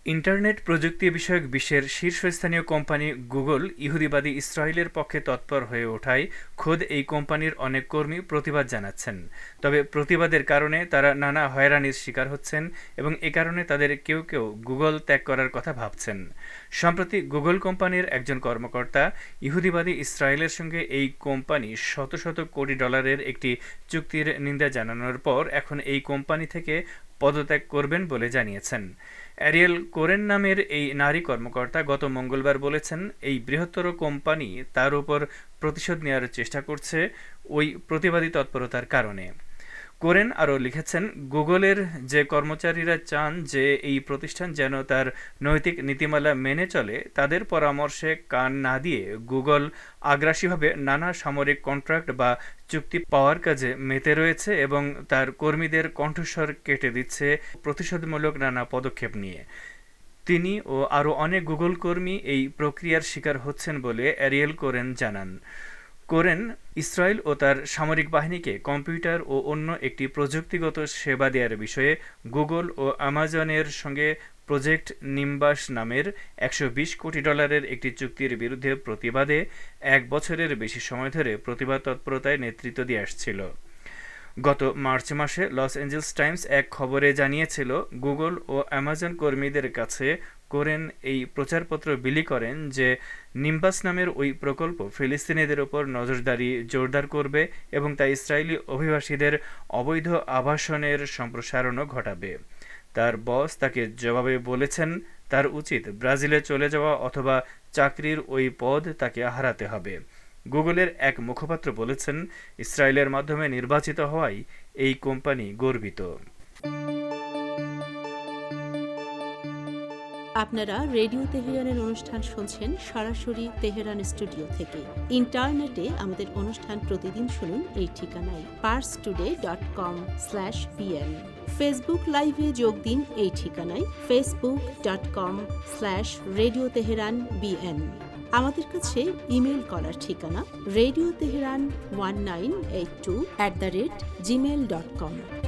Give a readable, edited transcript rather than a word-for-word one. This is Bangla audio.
ইন্টারনেট প্রযুক্তি বিষয়ক বিশ্বের শীর্ষস্থানীয় কোম্পানি গুগল ইহুদিবাদী ইসরায়েলের পক্ষে তৎপর হয়ে ওঠায় খোদ এই কোম্পানির অনেক কর্মী প্রতিবাদ জানাচ্ছেন। তবে প্রতিবাদের কারণে তারা নানা হয়রানির শিকার হচ্ছেন এবং এ কারণে তাদের কেউ কেউ গুগল ত্যাগ করার কথা ভাবছেন। সম্প্রতি গুগল কোম্পানির একজন কর্মকর্তা ইহুদিবাদী ইসরায়েলের সঙ্গে এই কোম্পানি শত শত কোটি ডলারের একটি চুক্তির নিন্দা জানানোর পর এখন এই কোম্পানি থেকে পদত্যাগ করবেন বলে জানিয়েছেন। অ্যারিয়েল কোরেন নামের এই নারী কর্মকর্তা গত মঙ্গলবার বলেছেন, এই বৃহত্তর কোম্পানি তার উপর প্রতিশোধ নেওয়ার চেষ্টা করছে ওই প্রতিবাদী তৎপরতার কারণে। কোরেন আরও লিখেছেন, গুগলের যে কর্মচারীরা চান যে এই প্রতিষ্ঠান যেন তার নৈতিক নীতিমালা মেনে চলে, তাদের পরামর্শে কান না দিয়ে গুগল আগ্রাসীভাবে নানা সামরিক কন্ট্রাক্ট বা চুক্তি পাওয়ার কাজে মেতে রয়েছে এবং তার কর্মীদের কণ্ঠস্বর কেটে দিচ্ছে প্রতিশোধমূলক নানা পদক্ষেপ নিয়ে। তিনি ও আরও অনেক গুগল কর্মী এই প্রক্রিয়ার শিকার হচ্ছেন বলে অ্যারিয়েল কোরেন জানান। কোরেন ইসরায়েল ও তার সামরিক বাহিনীকে কম্পিউটার ও অন্য একটি প্রযুক্তিগত সেবা দেওয়ার বিষয়ে গুগল ও অ্যামাজনের সঙ্গে প্রজেক্ট নিম্বাস নামের $120 কোটি একটি চুক্তির বিরুদ্ধে প্রতিবাদে 1 বছরের বেশি সময় ধরে প্রতিবাদ তৎপরতায় নেতৃত্ব দিয়ে আসছিল। গত মার্চ মাসে লস অ্যাঞ্জেলস টাইমস এক খবরে জানিয়েছিল, গুগল ও অ্যামাজন কর্মীদের কাছে কোরেন এই প্রচারপত্র বিলি করেন যে নিম্বাস নামের ওই প্রকল্প ফিলিস্তিনিদের ওপর নজরদারি জোরদার করবে এবং তা ইসরায়েলি অভিবাসীদের অবৈধ আবাসনের সম্প্রসারণও ঘটাবে। তার বস তাকে জবাবে বলেছেন, তার উচিত ব্রাজিলে চলে যাওয়া অথবা চাকরির ওই পদ তাকে হারাতে হবে। গুগলের এক মুখপাত্র বলেছেন, ইসরায়েলের মাধ্যমে নির্বাচিত হওয়ায় এই কোম্পানি গর্বিত। আপনারা রেডিও তেহরানের অনুষ্ঠান শুনছেন সরাসরি তেহরান স্টুডিও থেকে। ইন্টারনেটে আমাদের অনুষ্ঠান প্রতিদিন শুনুন এই ঠিকানায় parstoday.com/bn। ফেসবুক লাইভে যোগ দিন এই ঠিকানায় facebook.com/radio tehran bn। আমাদের কাছে ইমেল করার ঠিকানা radioteheran1982@gmail.com।